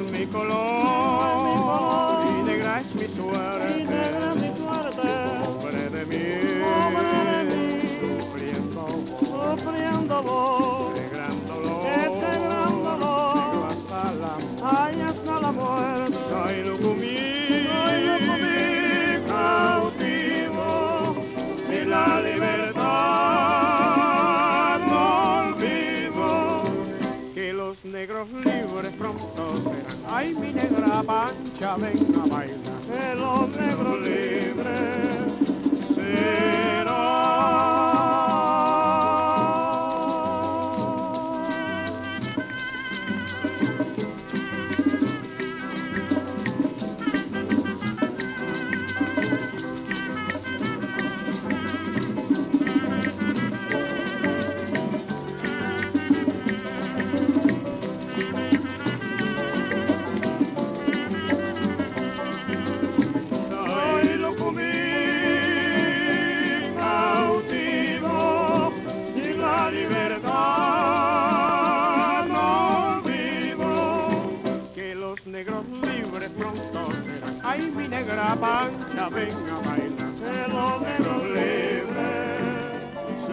mi color, y negra es mi suerte, pobre de mí, sufriendo vos, qué gran dolor, ay, hasta la muerte, ay, Lucumí, cautivo de la libertad, no olvido que los negros libres pronto serán. Ay, mi negra Pancha, ven a bailar, que los negros libres serán. Ay, mi negra Pancha, ven a bailar, que los negros libres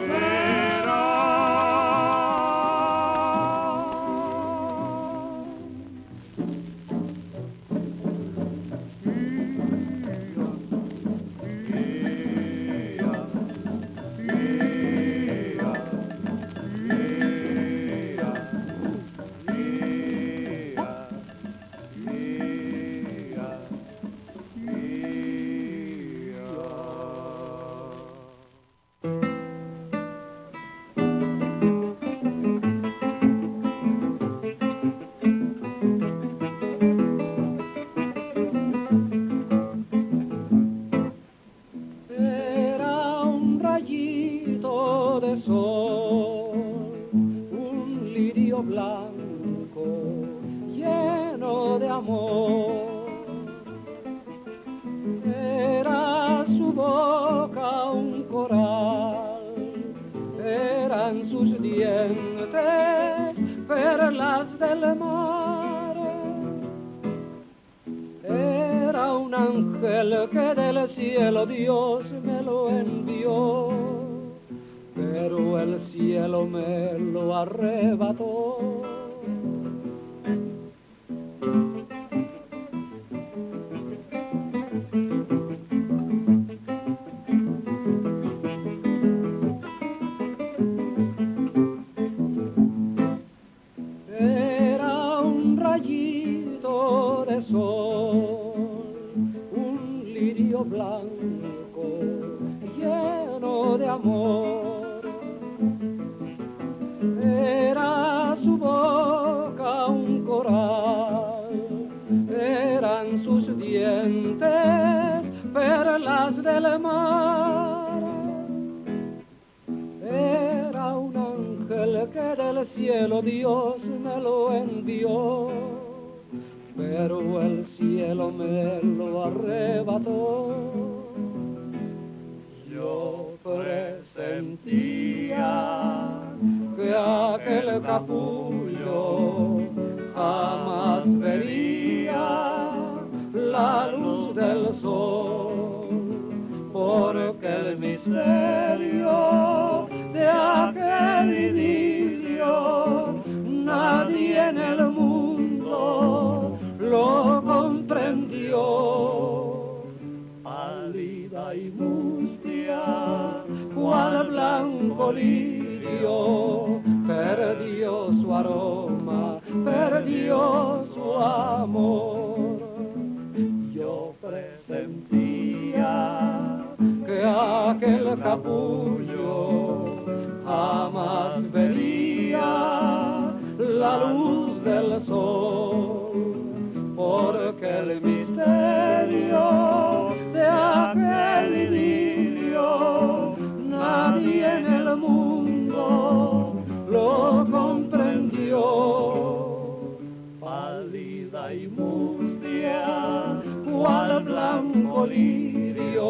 serán.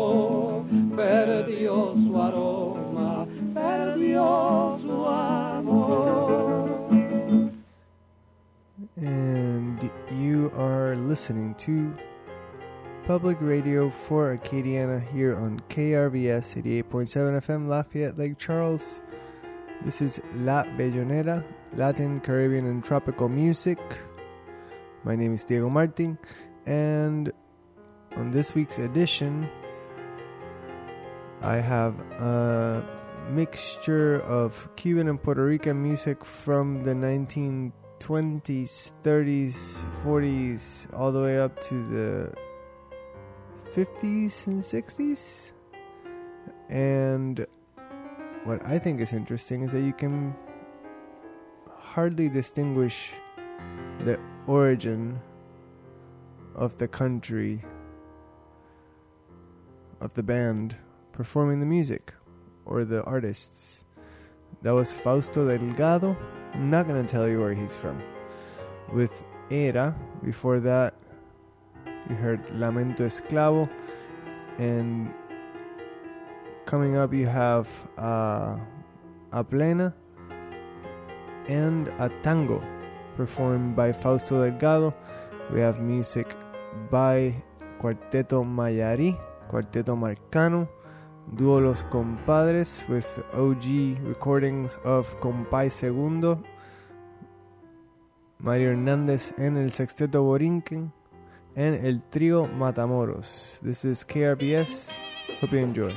Perdió su aroma, perdió su amor. listening to Public Radio for Acadiana here on KRVS 88.7 FM, Lafayette, Lake Charles. This is La Bellonera, Latin, Caribbean, and tropical music. My name is Diego Martin, and on this week's edition, I have a mixture of Cuban and Puerto Rican music from the 1920s, 30s, 40s, all the way up to the 50s and 60s. And what I think is interesting is that you can hardly distinguish the origin of the country of the band performing the music or the artists. That was Fausto Delgado. I'm not going to tell you where he's from. With Era, before that you heard Lamento Esclavo, and coming up you have A Plena and A Tango performed by Fausto Delgado. We have music by Cuarteto Mayari, Cuarteto Marcano, Duo Los Compadres with OG recordings of Compay Segundo, Mario Hernández and El Sexteto Borinquen, and El Trío Matamoros. This is KRBS. Hope you enjoy.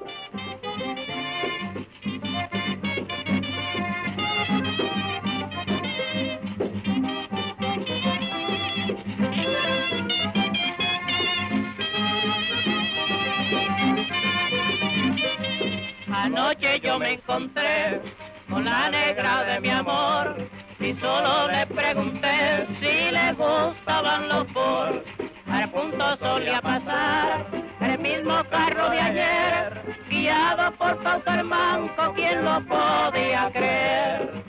Anoche yo me encontré con la negra de mi amor y solo le pregunté si le gustaban los Ford. Al punto solía pasar el mismo carro de ayer, guiado por Fausto el Manco, ¿quién lo podía creer?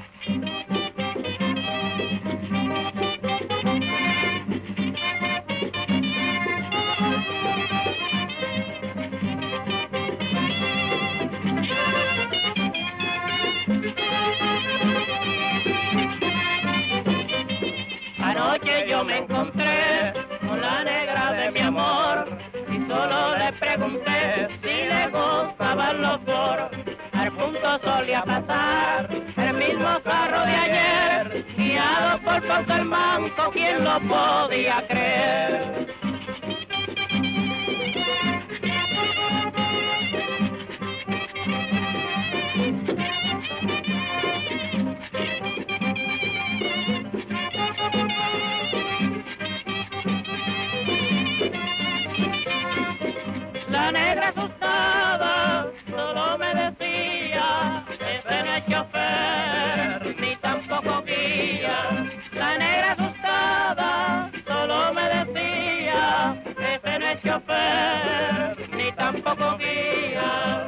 Anoche yo me encontré con la negra de mi amor y solo le pregunté si le gustaban los Ford. Al punto solía pasar el mismo carro de ayer, guiado por Fausto el Manco, ¿quién lo podía creer? La negra asustada solo me decía, ese no es chofer, ni tampoco guía. La negra asustada solo me decía, ese no es chofer, ni tampoco guía.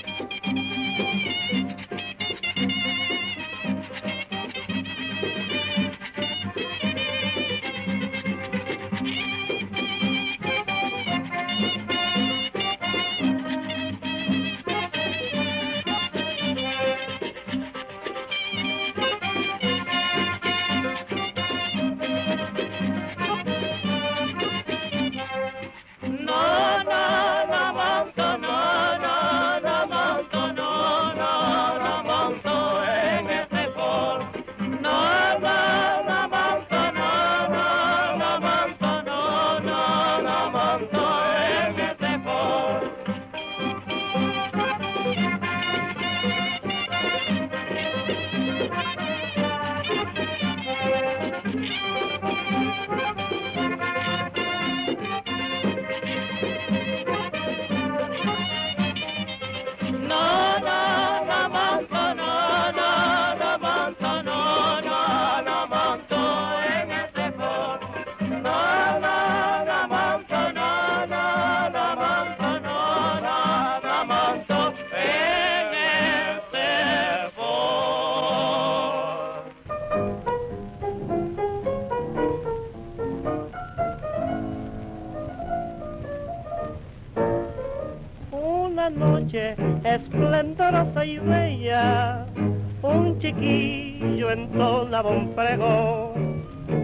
Esplendorosa y bella, un chiquillo entonaba un pregón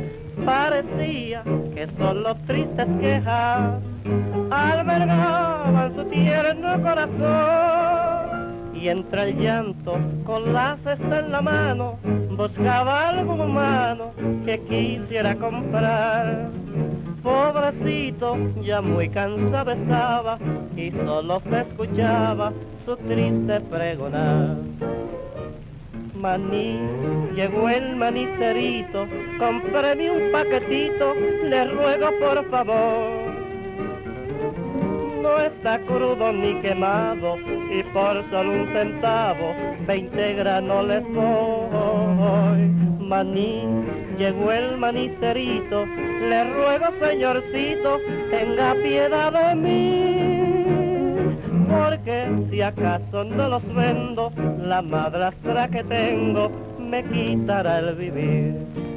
parecía que solo tristes quejas albergaban su tierno corazón, y entre el llanto con la cesta en la mano buscaba algún humano que quisiera comprar. Pobrecito, ya muy cansado estaba y solo se escuchaba su triste pregonar. Maní, llegó el manicerito, cómpreme un paquetito, le ruego por favor. No está crudo ni quemado y por solo un centavo 20 granos les doy. Maní, llegó el manicerito, le ruego señorcito, tenga piedad de mí, porque si acaso no los vendo, la madrastra que tengo me quitará el vivir.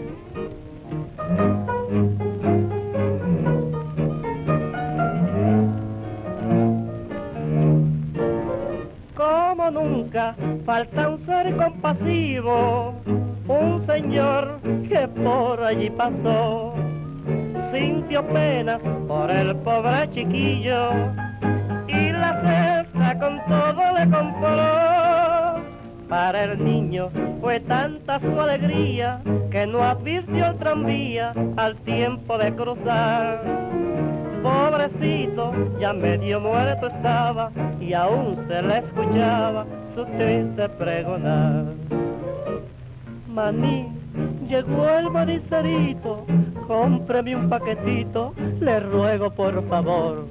Como nunca falta un ser compasivo, un señor que por allí pasó, sintió pena por el pobre chiquillo y la cesta con todo le compró. Para el niño fue tanta su alegría que no advirtió el tranvía al tiempo de cruzar. Pobrecito, ya medio muerto estaba y aún se le escuchaba su triste pregonar. Maní, llegó el manicerito, cómpreme un paquetito, le ruego por favor.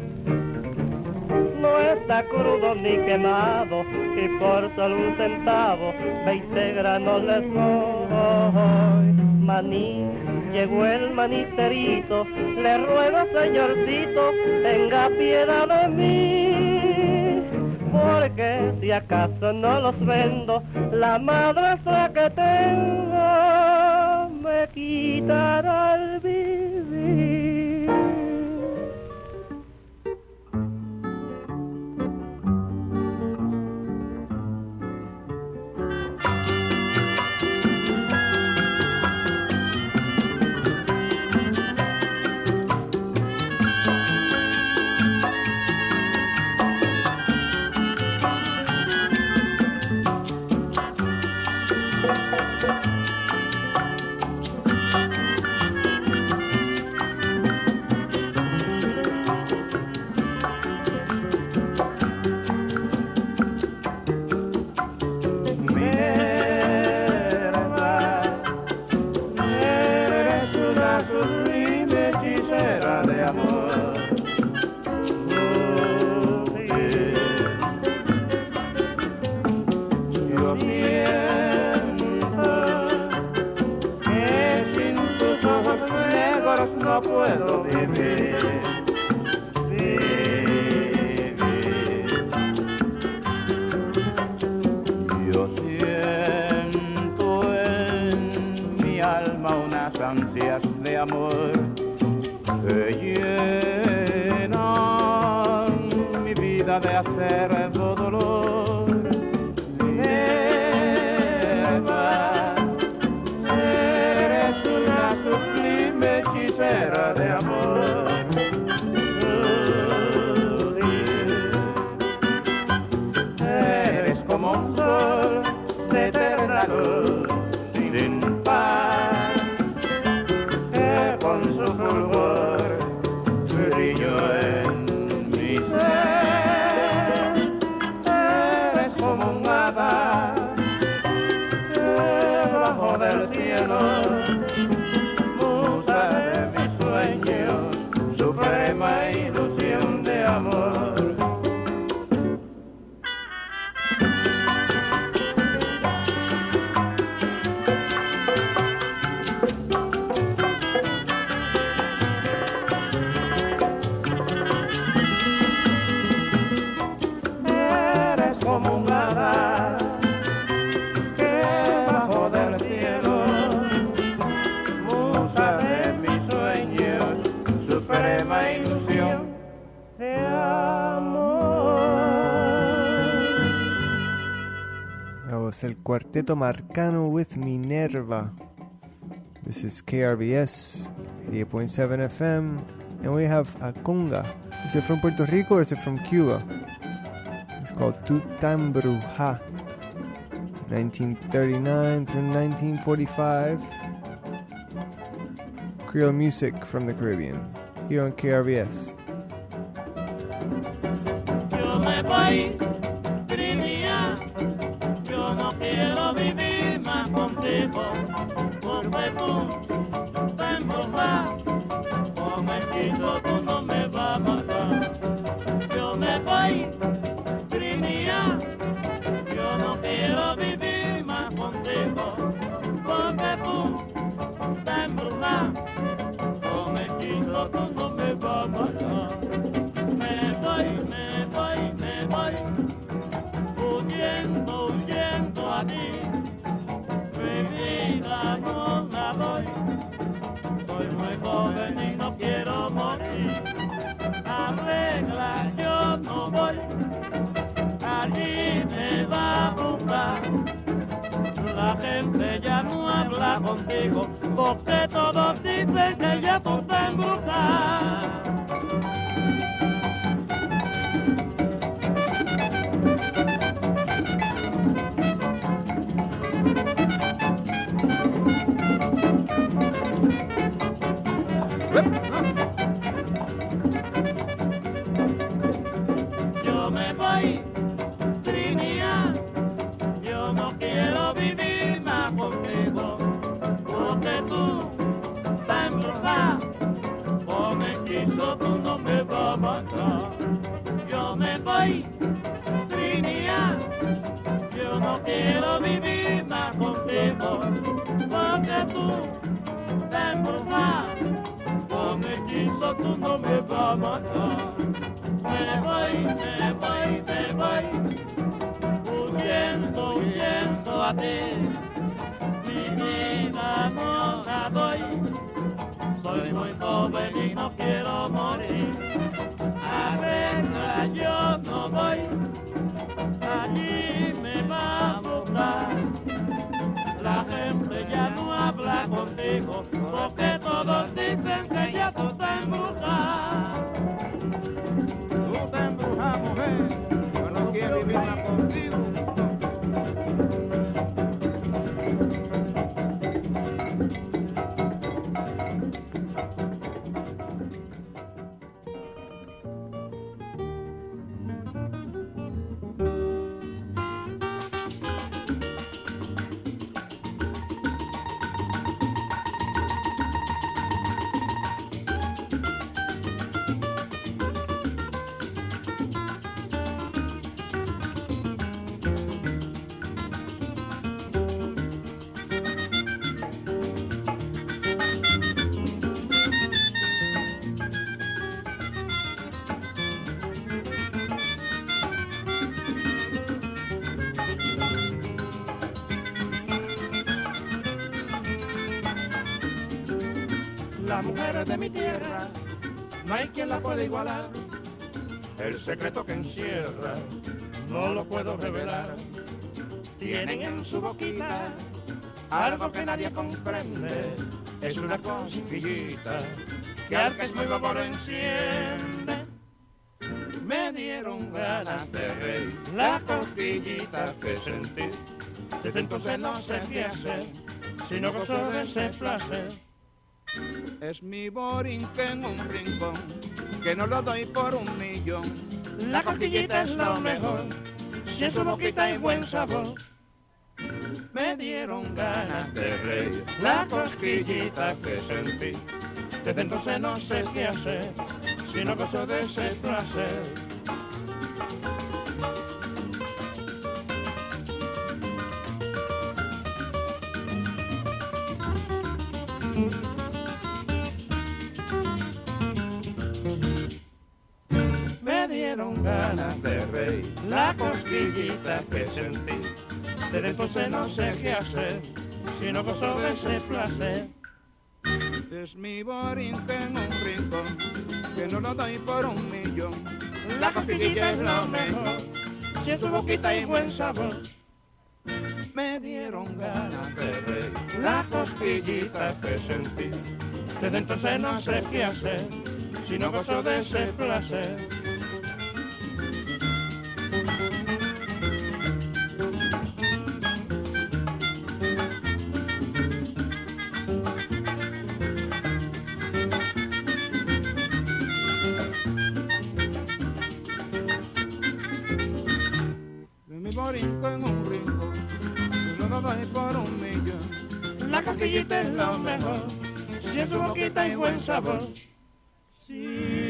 No está crudo ni quemado y por solo un centavo 20 granos les doy. Maní, llegó el manicerito, le ruego señorcito, tenga piedad de mí, porque si acaso no los vendo, la madrastra que tengo me quitará el vivir. No puedo vivir, vivir. Yo siento en mi alma unas ansias de amor que llenan mi vida de acerbo dolor. Eva, eres una sublime hechicera de amor. Eres como un sol de eterna luz, sin par, que con su fulgor brilló en mi ser. Eres como un hada debajo del cielo, suprema ilusión de amor. Eres como un hada que bajo del cielo, musa de mis sueños, suprema ilusión de amor. That was el Cuarteto Marcano with Minerva. This is KRBS 88.7 FM, and we have a conga. Is it from Puerto Rico or is it from Cuba? It's called Tu Tan Bruja, 1939 through 1945. Creole music from the Caribbean, here on KRBS. Yo me voy, Trinidad, yo no quiero vivir más contigo, porque tú te embrujas, con hechizo tú no me vas a matar. Yo me voy, Trinidad, yo no quiero vivir más contigo, porque tú te embrujas, con hechizo tú no me vas a matar. Me voy, huyendo a ti, mi vida no la doy, soy muy joven y no quiero morir, arregla yo no voy, allí me va a buscar, la gente ya no habla contigo, porque todos dicen que ya tú te embrujas. Yo me voy, Trinidad, yo no quiero vivir más contigo, porque tú te embrujas, con hechizo tú no me vas a matar. Yo me voy, Trinidad, yo no quiero vivir más contigo, porque tú te embrujas, con hechizo tú no me vas a matar. Me voy, huyendo a ti, mi vida no la doy, soy muy joven y no quiero morir, arregla yo no voy, allí me va a buscar, la gente ya no habla contigo, porque todos dicen que ya tú te embrujas. Tú te embrujas, mujer, yo no quiero vivir más contigo. Las mujeres de mi tierra, no hay quien la pueda igualar. El secreto que encierra, no lo puedo revelar. Tienen en su boquita algo que nadie comprende. Es una cosquillita que al que es muy bobo lo enciende. Me dieron ganas de reír, la cosquillita que sentí. Desde entonces no sé qué hacer, si no gozo de ese placer. Es mi borinquen en un rincón, que no lo doy por 1.000.000. La cosquillita es lo mejor, si en su boquita hay buen sabor. Me dieron ganas de reír, la cosquillita que sentí. Desde entonces no sé qué hacer, si no gozo de ese placer. Me dieron ganas de reír, la cosquillita que sentí. Desde entonces no sé qué hacer, si no gozo de ese placer. Es mi borinquen en un rincón, que no lo doy por 1.000.000. La cosquillita es lo mejor, si en su boquita hay buen sabor. me dieron ganas de reír. Las cosquillitas que sentí, desde entonces no sé qué hacer, si no gozo de ese placer. Brinco en un brinco, yo lo doy por un millón. La cosquillita es lo mejor, si en su boquita hay buen sabor. Sí.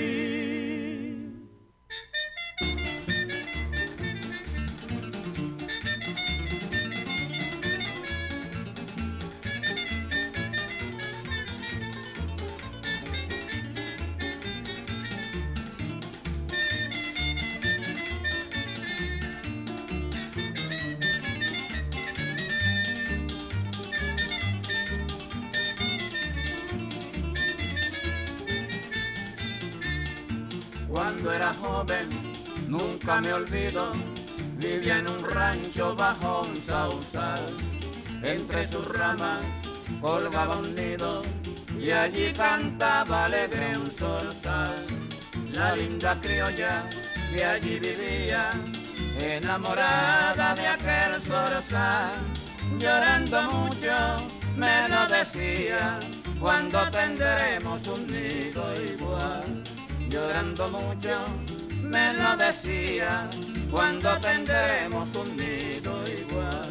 Cuando era joven, nunca me olvido, vivía en un rancho bajo un sausal. Entre sus ramas colgaba un nido y allí cantaba alegre un zorzal. La linda criolla que allí vivía, enamorada de aquel zorzal, llorando mucho me lo decía, cuando tendremos un nido igual. Llorando mucho me lo decía, cuando tendremos un nido igual.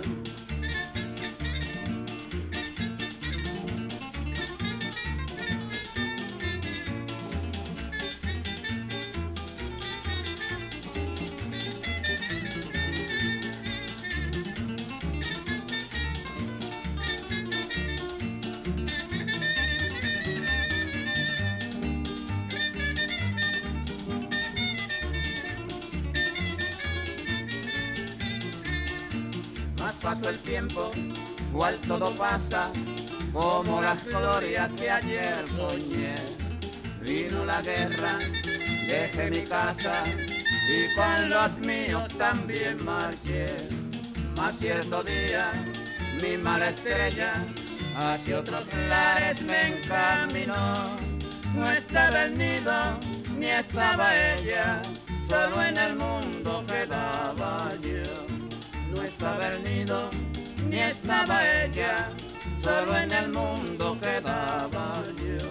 Pasó el tiempo, igual todo pasa, como las glorias que ayer soñé. Vino la guerra, dejé mi casa y con los míos también marché. Mas cierto día, mi mala estrella hacia otros lares me encaminó. No estaba el nido, ni estaba ella, solo en el mundo quedaba yo. No estaba el nido, ni estaba ella, solo en el mundo quedaba yo.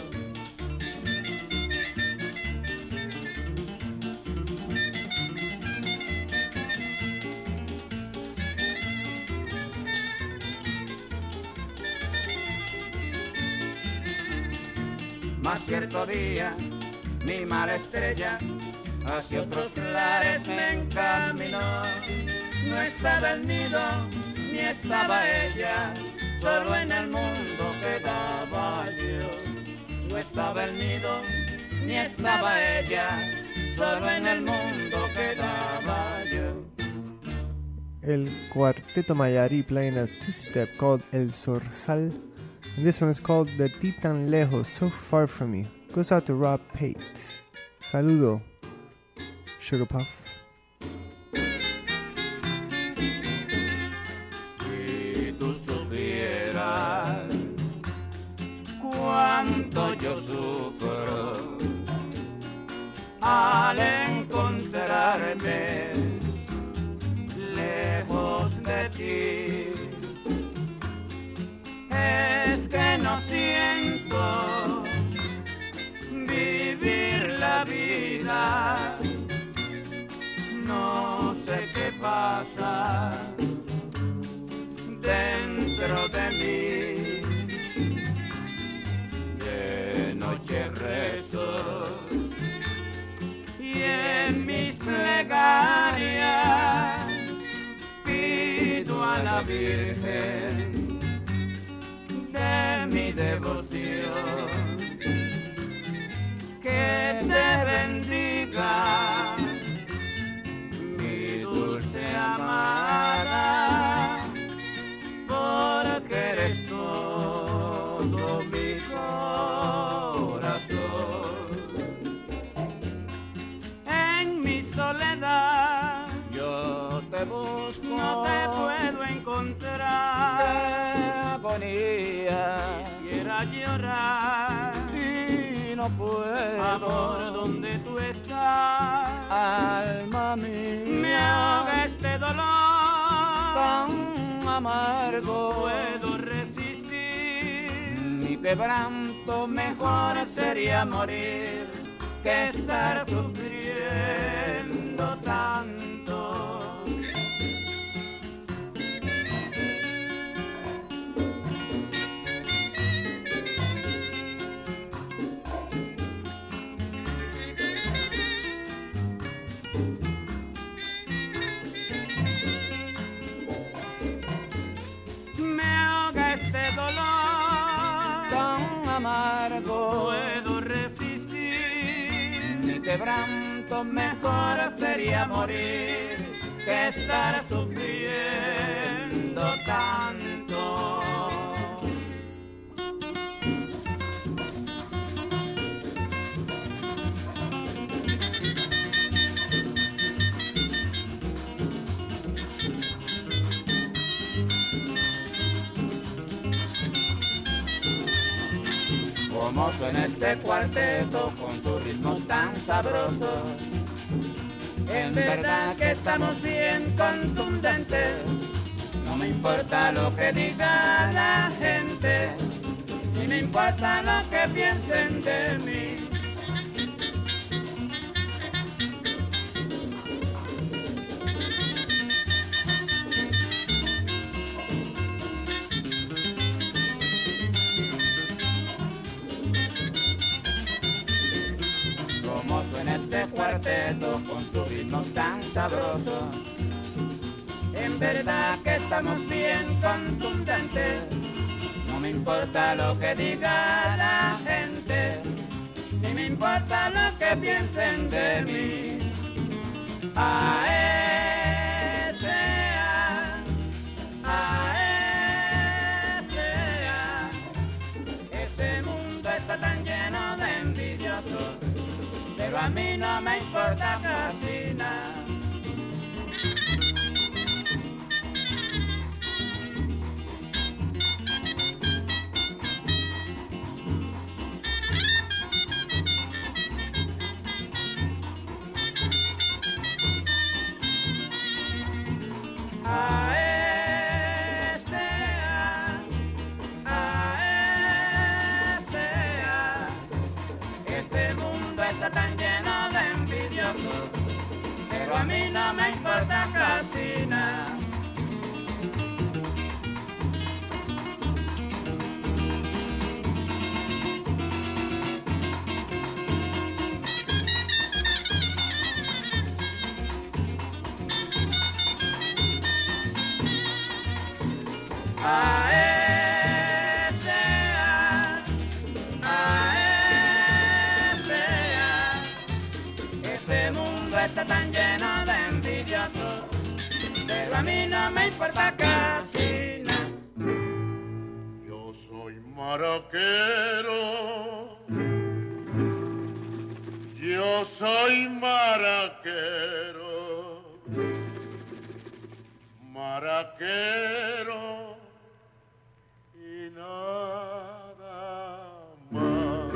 Mas cierto día, mi mala estrella hacia otros lares me encaminó. No estaba el nido, ni estaba ella, solo en el mundo quedaba yo. No estaba el nido, ni estaba ella, solo en el mundo quedaba yo. El Cuarteto Mayari playing a two-step called El Zorzal. And this one is called De Ti Tan Lejos, So Far From Me. Goes out to Rob Pate. Saludo, Sugar Puff. Cuánto yo sufro al encontrarme lejos de ti. Es que no siento vivir la vida, no sé qué pasa dentro de mí. Noche rezo y en mis plegarias pido a la Virgen de mi devoción que te bendiga, mi dulce amada, porque eres todo mi corazón. En mi soledad yo te busco, no te puedo encontrar. encontrar. qué agonía, Quisiera llorar. y no puedo. Amor, ¿dónde tú estás? Alma Me ahoga mía, este dolor. tan amargo, Puedo resistir. mi quebranto Mejor sería morir que estar sufriendo tanto. Me ahoga este dolor. tan amargo, Puedo resistir. mi quebranto Mejor sería morir que estar sufriendo tanto. como suena este cuarteto con su ritmo tan sabroso. En verdad que estamos bien contundentes. No me importa lo que diga la gente, Ni me importa lo que piensen de mí. como suena este cuarteto con su ritmo tan sabroso. En verdad que estamos bien contundentes. No me importa lo que diga la gente, Ni me importa lo que piensen de mí. A-E-S-A, A-E-S-A. Este mundo está tan lleno de envidiosos, pero a mí no me importa casi nada. A-E-S-A, A-E-S-A. Este mundo está tan lleno de envidiosos, pero a mí no me importa casi nada. A-E-S-A, A-E-S-A. Este mundo está tan lleno de envidiosos, pero a mí no me importa casi nada. Yo soy maraquero, yo soy maraquero, maraquero y nada más.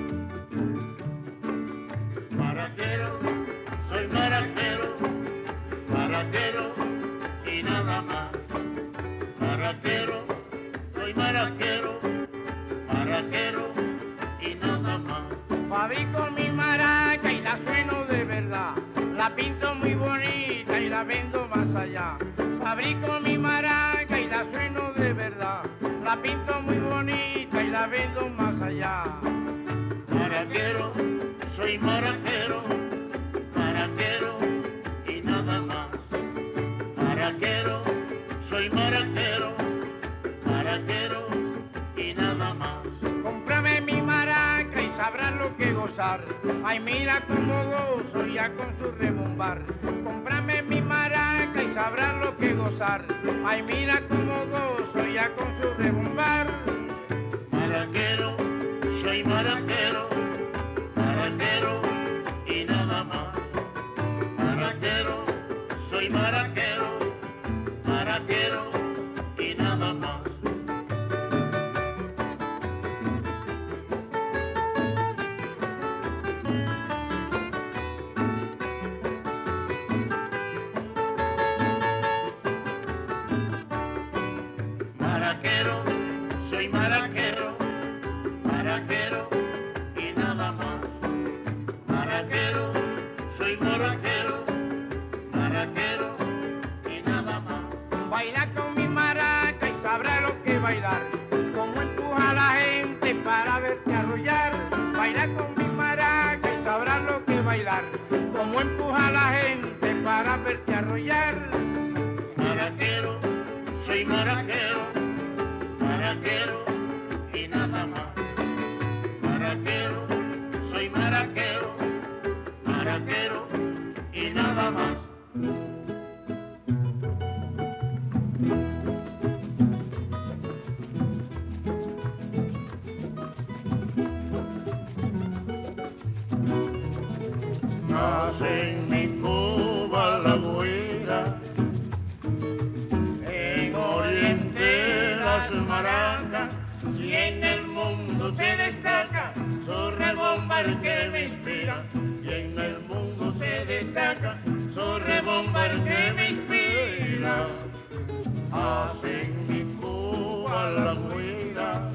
Maraquero, soy maraquero, maraquero y nada más. Maraquero, soy maraquero, maraquero y nada más. Fabrico mi maraca y la sueno de verdad. La pinto muy bonita y la vendo más allá. Fabrico mi maraca y la sueno de verdad. La pinto muy bonita y la vendo más allá. Maraquero, soy maraquero, maraquero y nada más. Maraquero, soy maraquero, maraquero y nada más. Cómprame mi maraca y sabrás lo que gozar. Ay, mira cómo gozo ya con su rebombar. Cómprame mi maraca y sabrás lo que gozar. Ay, mira cómo gozo ya con su rebombar. Maraquero, soy maraquero, maraquero y nada más. Maraquero, soy maraquero, maraquero y nada más. Maraquero, soy maraquero, maraquero y nada más. Maraquero, soy maraquero, maraquero y nada más. Baila con mi maraca y sabrá lo que bailar, como empuja a la gente para verte arrullar. Baila con mi maraca y sabrá lo que bailar, como empuja a la gente para verte arrullar. Maraquero, soy maraquero, maraquero y nada más. Maraquero, soy maraquero, maraquero y nada más. Nace en mi Cuba la güera, en Oriente las maracas, y en el mundo se destaca su rebomba el que me inspira, y en el mundo se destaca su rebomba el que me inspira. Hace en mi Cuba la güera,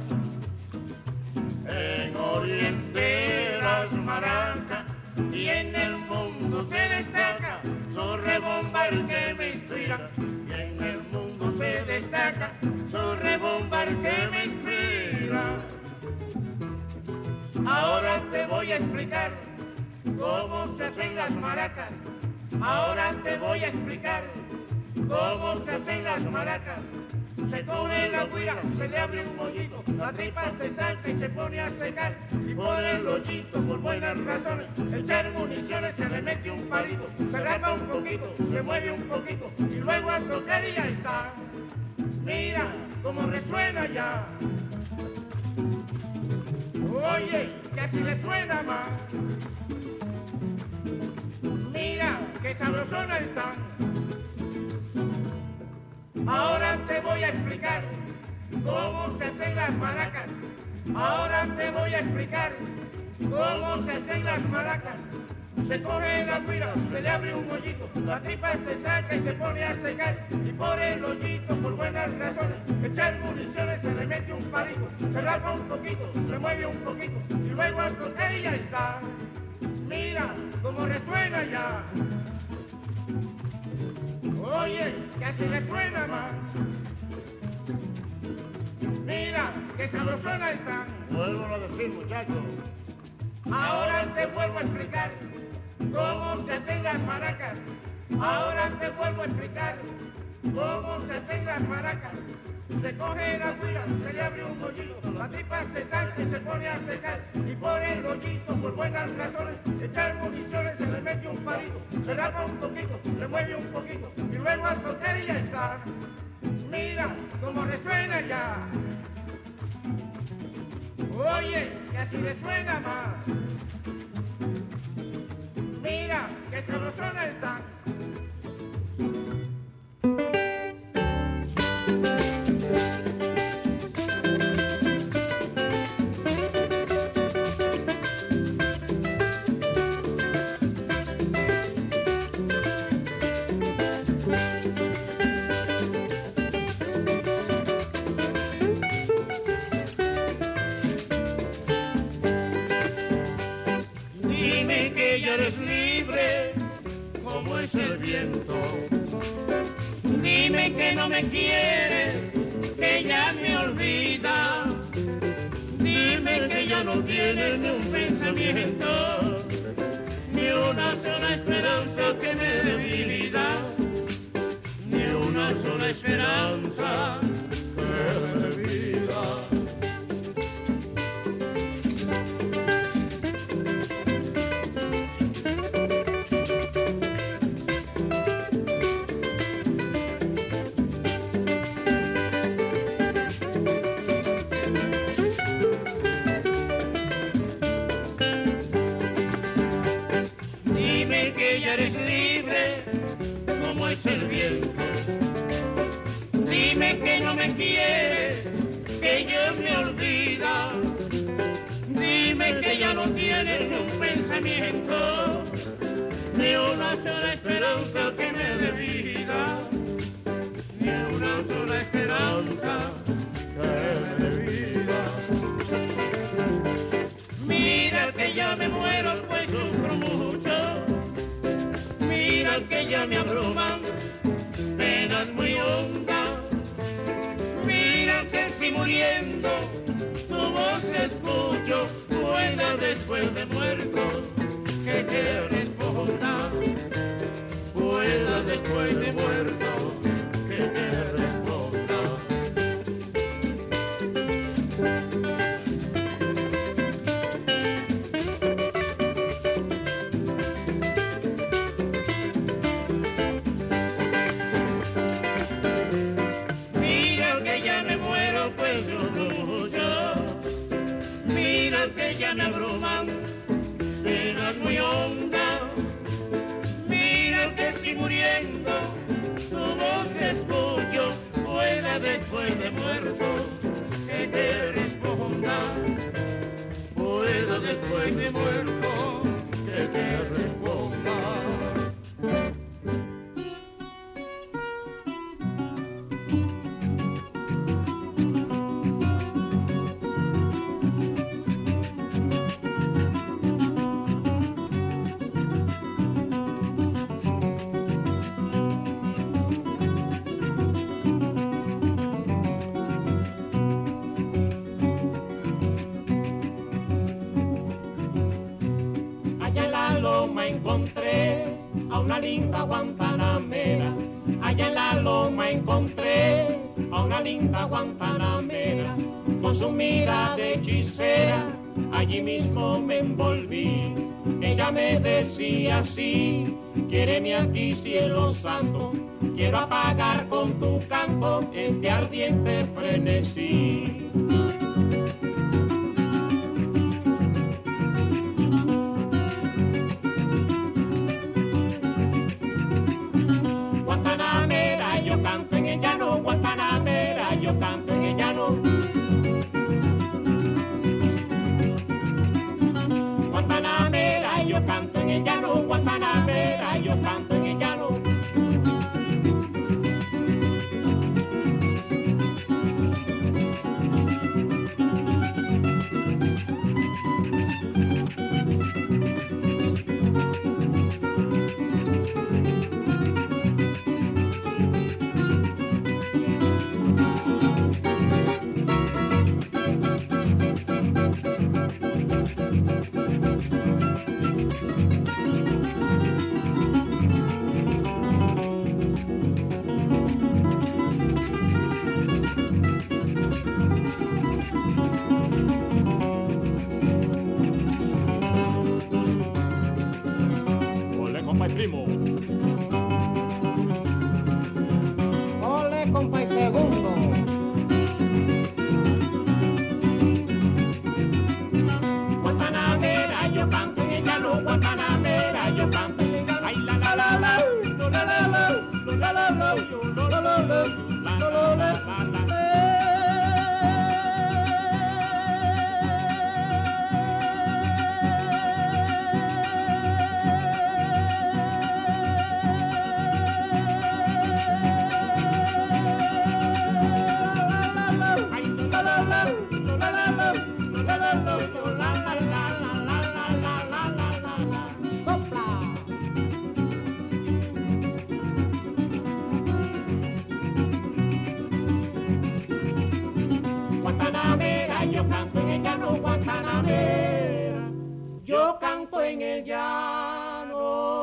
en Oriente las maracas, y en el mundo se destaca su rebomba el que me inspira, y en el mundo se destaca su rebomba el que me inspira. Ahora te voy a explicar cómo se hacen las maracas, ahora te voy a explicar cómo se hacen las maracas. Se pone la guira, se le abre un hoyito, la tripa se salta y se pone a secar, y por el hoyito, por buenas razones, echar municiones, se le mete un palito, se raspa un poquito, se mueve un poquito, y luego a tocar y ya está. Mira cómo resuena ya. Oye, que así le suena más. Mira qué sabrosona están. Ahora te voy a explicar cómo se hacen las maracas. Ahora te voy a explicar cómo se hacen las maracas. Se coge la guira, se le abre un hoyito, la tripa se saca y se pone a secar, y por el hoyito, por buenas razones, echar municiones, se le mete un palito, se raspa un poquito, se mueve un poquito, y luego al tocar y ya está. Mira cómo resuena ya. Oye, que así le suena más. Mira, que sabrosona están. Vuelvo a decir, muchachos. Ahora te vuelvo a explicar cómo se hacen las maracas. Ahora te vuelvo a explicar cómo se hacen las maracas. Se coge la guira, se le abre un hoyito, la tripa se salta y se pone a secar, y por el hoyito, por buenas razones, echar municiones, se le mete un palito, se raspa un poquito, se mueve un poquito, y luego al tocar y ya está. Mira cómo resuena ya. Oye, que así le suena más. Mira que sabrosona están. Dime que ya eres libre, como es el viento. Dime que no me quieres, que ya me olvidas. Dime que ya no tienes ni un pensamiento, ni una sola esperanza que me dé vida, ni una sola esperanza que me dé vida. Dime que ya eres libre, como es el viento. Dime que no me quieres que yo me olvida. Dime que ya no tienes un pensamiento ni una sola esperanza que me dé vida, ni una sola esperanza que me dé vida. Mira que ya me muero pues sufro mucho, mira que ya me abruman penas muy hondas, mira que si muriendo tu voz escucho, pueda después de muerto que te responda, pueda después de muerto que te responda. Mira que ya me muero pues sufro mucho, mira que ya me abruman penas muy hondas, mira que si muriendo tu voz escucho, pueda después de muerto que te responda, pueda después de muerto que te responda. Allá en la loma encontré a una linda guantanamera, allá en la loma encontré a una linda guantanamera, con su mirada hechicera, allí mismo me envolví. Ella me decía así, quiéreme aquí cielo santo, quiero apagar con tu canto este ardiente frenesí. Guantanamera, yo canto en el llano, Guantanamera, yo canto en el llano. Guantanamera, yo canto en el llano, Guantanamera, yo canto en el llano. Ole, compa y primo. Ole, compa y segundo. Guantanamera, yo canto en el llano, Guantanamera, yo canto en el llano. Ay, la la la la, la la la la, la la la la, la la la la, la la la la. Guantanamera, yo canto en el llano, Guantanamera, yo canto en el llano.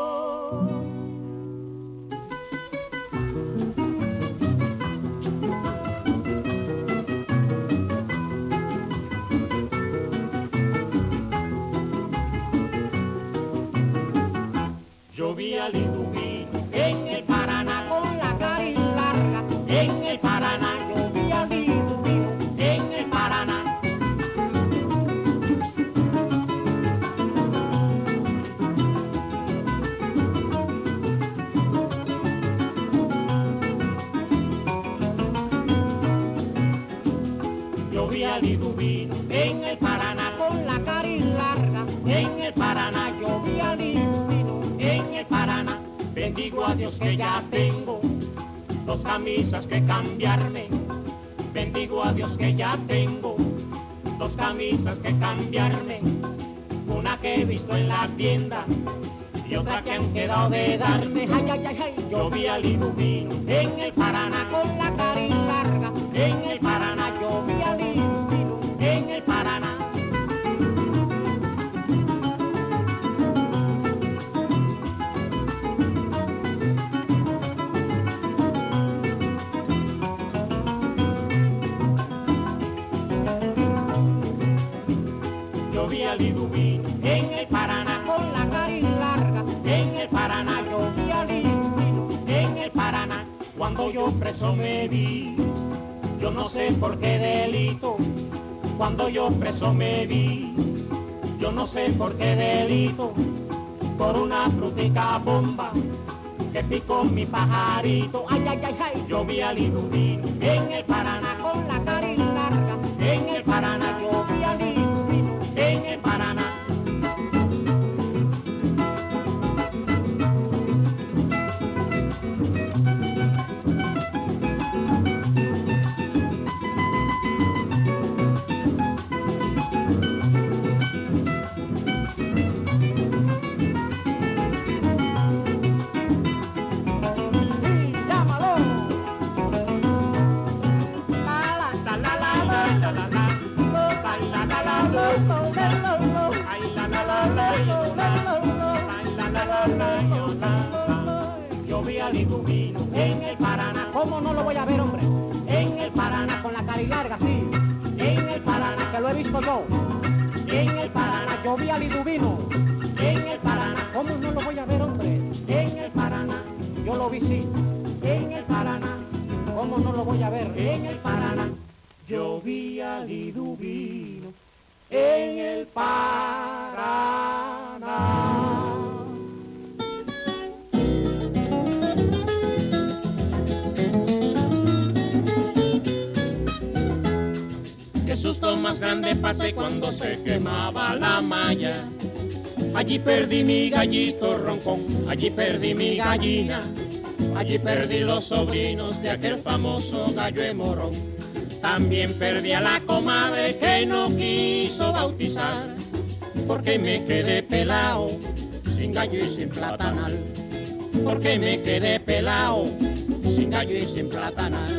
Yo vi al Liduvino en el Paraná con la cari larga, en el Paraná yo vi al Liduvino en el Paraná. vi a Liduvino en el Paraná con la cari larga. En el Paraná yo vi a Liduvino en el Paraná. Bendigo a Dios que ya tengo dos camisas que cambiarme. Bendigo a Dios que ya tengo dos camisas que cambiarme. Una que he visto en la tienda y otra que han quedado de darme. Ay, ay, ay, ay. Yo vi a Liduvino en el Paraná con la cari larga. En el Paraná yo vi a Liduvino en el Paraná. Yo vi a Liduvino en el Paraná con la cari larga. En el Paraná yo vi a Liduvino en el Paraná. Cuando yo preso me vi, yo no sé por qué delito. Cuando yo preso me vi, yo no sé por qué delito. Por una frutica bomba que picó mi pajarito. Ay, ay, ay, ay. Yo vi a Liduvino en el Paraná con la cari larga. En el Paraná yo vi a Liduvino en el Paraná. Yo vi a Liduvino en el Paraná. ¿Cómo no lo voy a ver, hombre? En el Paraná con la cari larga, sí. En el Paraná, que lo he visto yo. En el Paraná, yo vi a Liduvino. En el Paraná, ¿cómo no lo voy a ver, hombre? En el Paraná, yo lo vi, sí. En el Paraná, ¿cómo no lo voy a ver? En el Paraná, yo vi a Liduvino en el Paraná. Qué susto más grande pasé cuando se quemaba la malla. Allí perdí mi gallito roncón, allí perdí mi gallina, allí perdí los sobrinos de aquel famoso gallo de morón. También perdí a la comadre que no quiso bautizar, porque me quedé pelao, sin gallo y sin platanal. Porque me quedé pelao, sin gallo y sin platanal.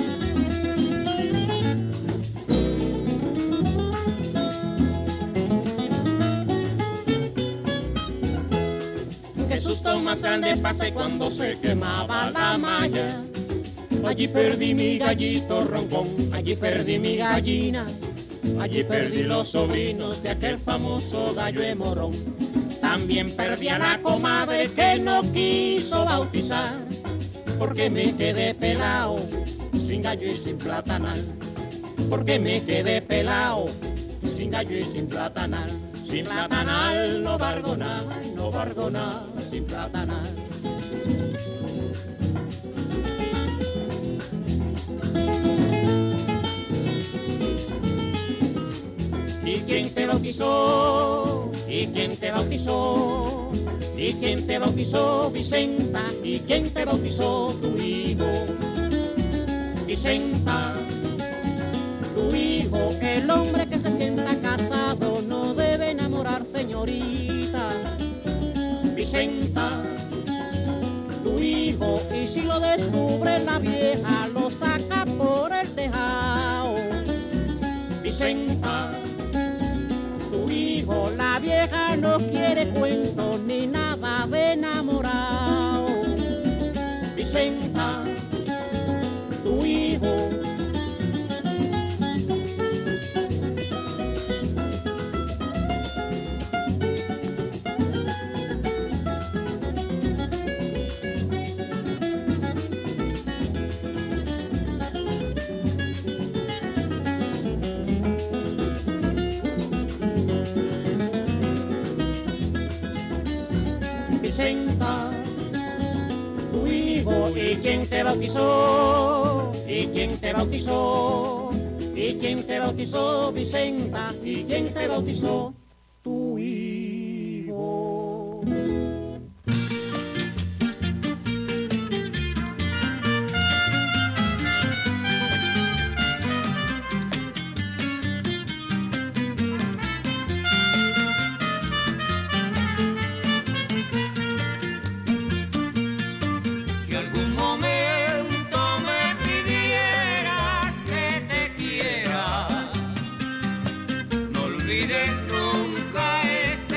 Qué susto más grande pasé cuando se quemaba la malla. Allí perdí mi gallito roncón, allí perdí mi gallina, allí perdí los sobrinos de aquel famoso gallo de morón. También perdí a la comadre que no quiso bautizar, porque me quedé pelao, sin gallo y sin platanal. Porque me quedé pelao, sin gallo y sin platanal. Sin platanal no valgo nada, no valgo nada, sin platanal. ¿Y quién te bautizó? ¿Y quién te bautizó? ¿Y quién te bautizó, Vicenta? ¿Y quién te bautizó, tu hijo? Vicenta, tu hijo, el hombre que se sienta casado no debe enamorar, señorita. Vicenta, tu hijo, y si lo descubre la vieja, lo saca por el tejado. Vicenta, tu hijo, la vieja no quiere cuentos ni nada de enamorado. Vicenta, tu hijo. Vicenta, tu hijo, ¿y quién te bautizó? ¿Y quién te bautizó? ¿Y ¿Y quién te bautizó, Vicenta? ¿Y quién te bautizó? Tu hijo. Nunca este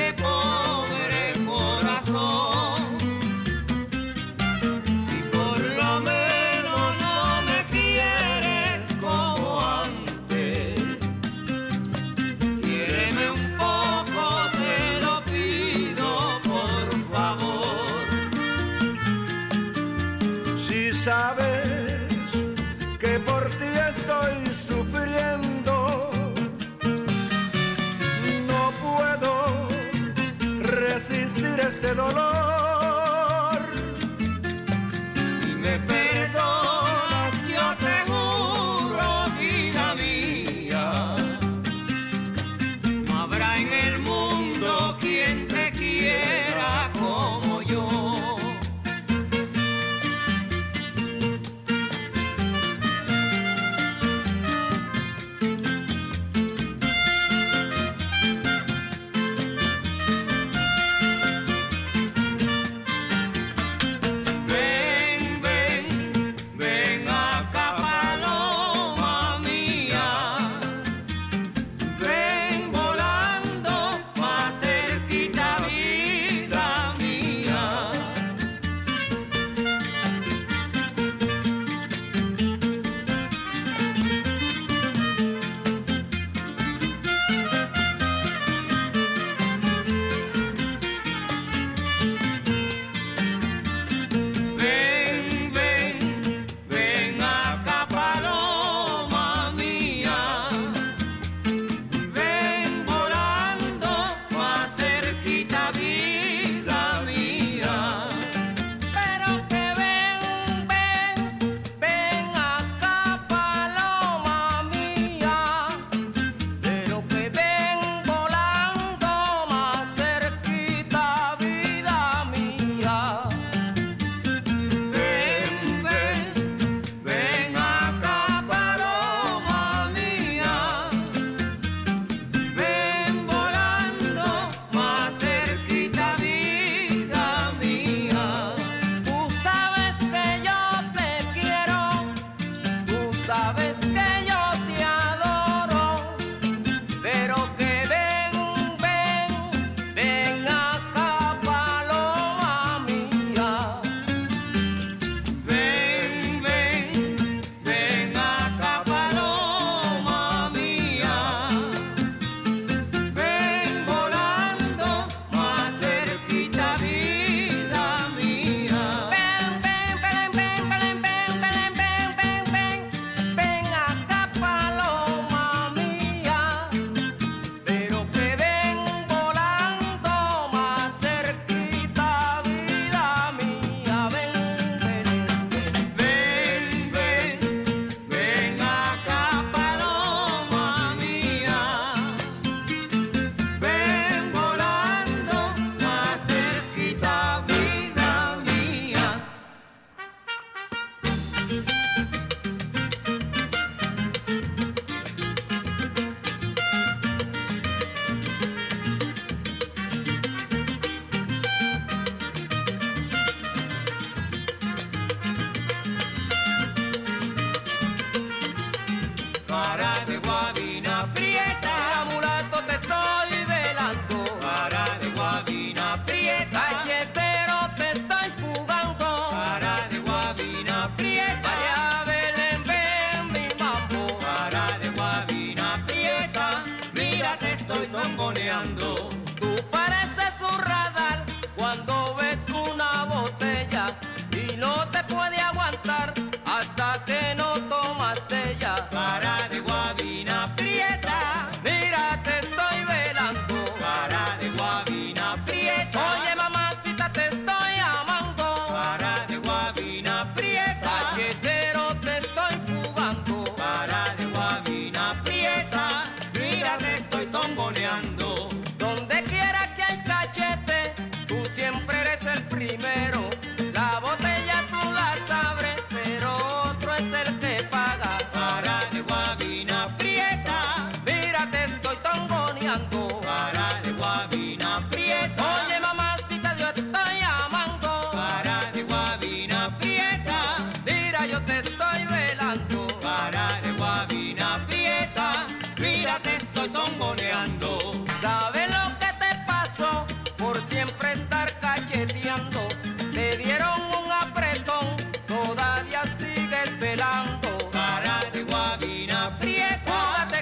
guabina prieta, mira te estoy tongoneando, cara de guabina prieta. Oye mamacita, yo estoy llamando, cara de guabina prieta, mira yo te estoy velando, cara de guabina prieta, mira te estoy tongoneando. ¿Sabes lo que te pasó por siempre estar cacheteando? Te dieron un apretón, todavía sigues velando, cara de guabina prieta.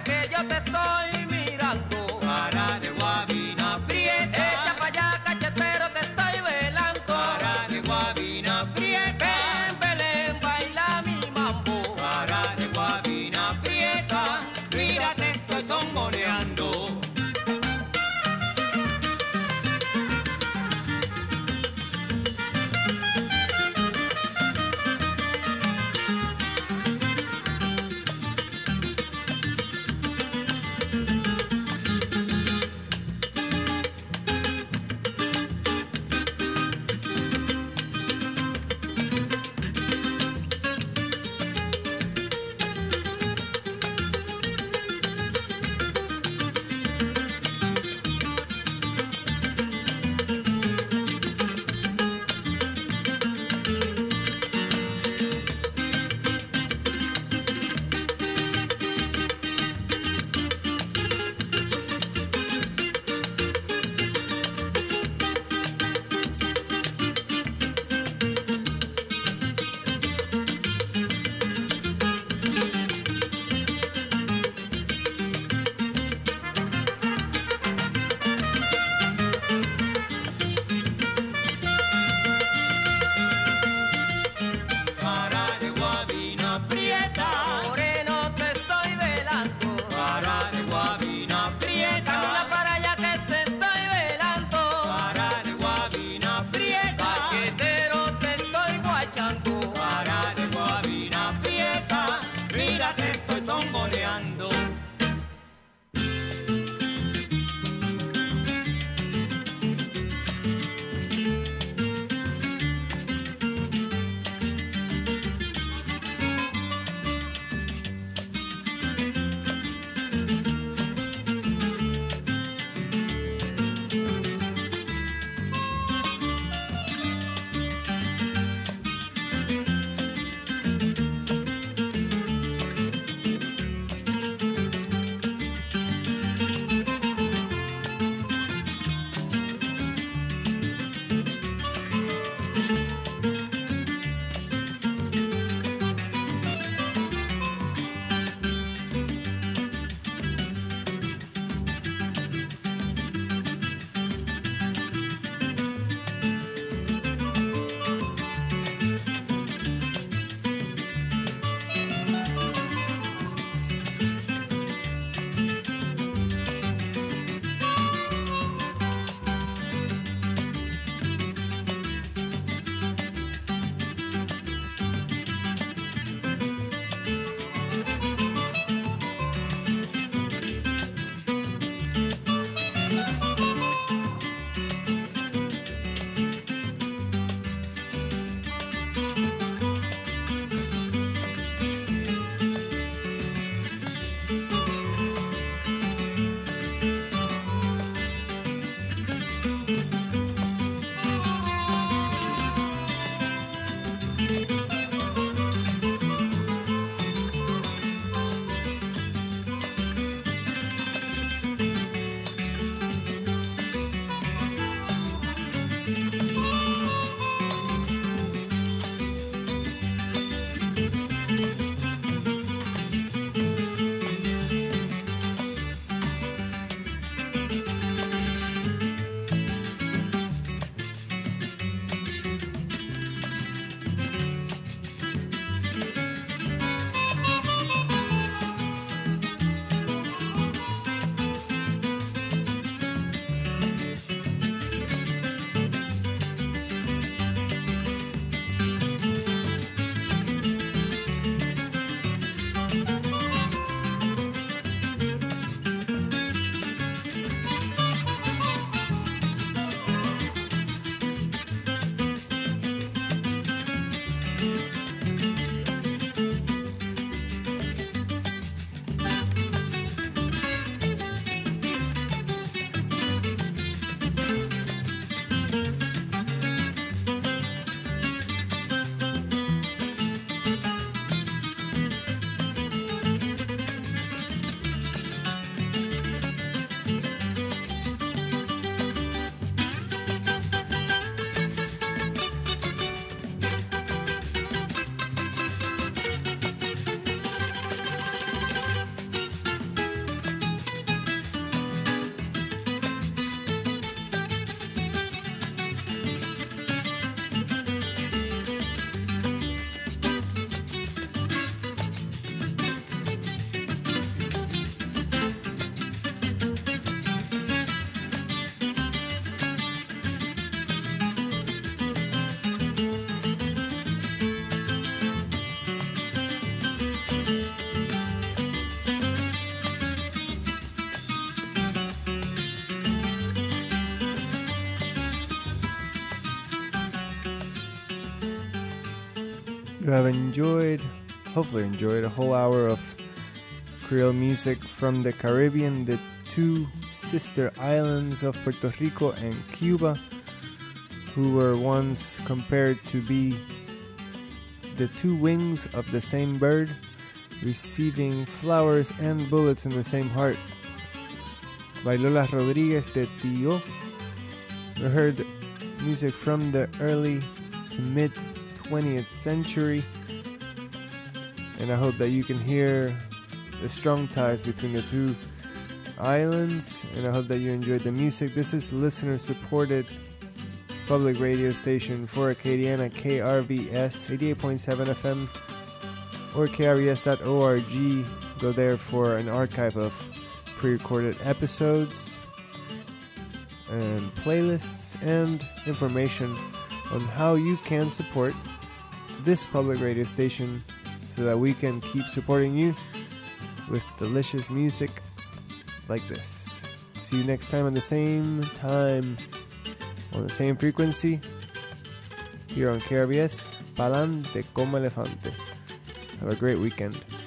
You have hopefully enjoyed a whole hour of Creole music from the Caribbean, the two sister islands of Puerto Rico and Cuba, who were once compared to be the two wings of the same bird, receiving flowers and bullets in the same heart. By Lola Rodriguez de Tio. We heard music from the early to mid 20th century, and I hope that you can hear the strong ties between the two islands, and I hope that you enjoyed the music. This is listener-supported public radio station for Acadiana, KRVS 88.7 FM, or krvs.org. Go there for an archive of pre-recorded episodes and playlists and information on how you can support this public radio station so that we can keep supporting you with delicious music like this. See you next time on the same time, on the same frequency, here on KRVS, Pa'lante como elefante. Have a great weekend.